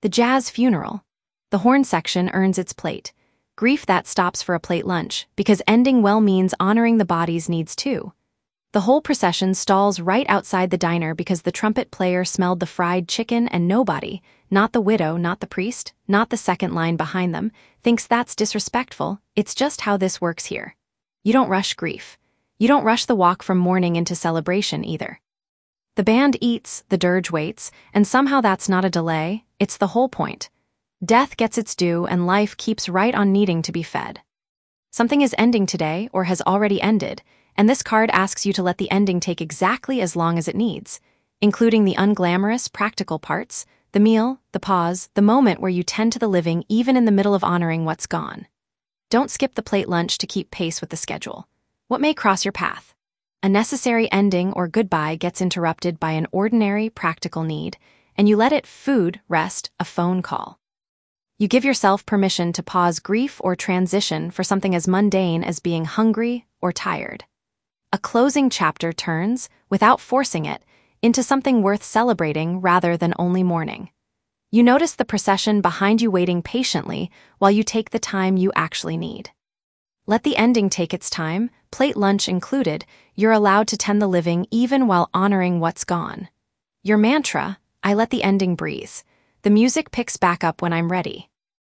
The jazz funeral. The horn section earns its plate. Grief that stops for a plate lunch, because ending well means honoring the body's needs too. The whole procession stalls right outside the diner because the trumpet player smelled the fried chicken and nobody, not the widow, not the priest, not the second line behind them, thinks that's disrespectful. It's just how this works here. You don't rush grief. You don't rush the walk from mourning into celebration either. The band eats, the dirge waits, and somehow that's not a delay, it's the whole point. Death gets its due and life keeps right on needing to be fed. Something is ending today or has already ended, and this card asks you to let the ending take exactly as long as it needs, including the unglamorous, practical parts, the meal, the pause, the moment where you tend to the living even in the middle of honoring what's gone. Don't skip the plate lunch to keep pace with the schedule. What may cross your path? A necessary ending or goodbye gets interrupted by an ordinary, practical need, and you let it food, rest, a phone call. You give yourself permission to pause grief or transition for something as mundane as being hungry or tired. A closing chapter turns, without forcing it, into something worth celebrating rather than only mourning. You notice the procession behind you waiting patiently while you take the time you actually need. Let the ending take its time, plate lunch included. You're allowed to tend the living even while honoring what's gone. Your mantra, I let the ending breathe. The music picks back up when I'm ready.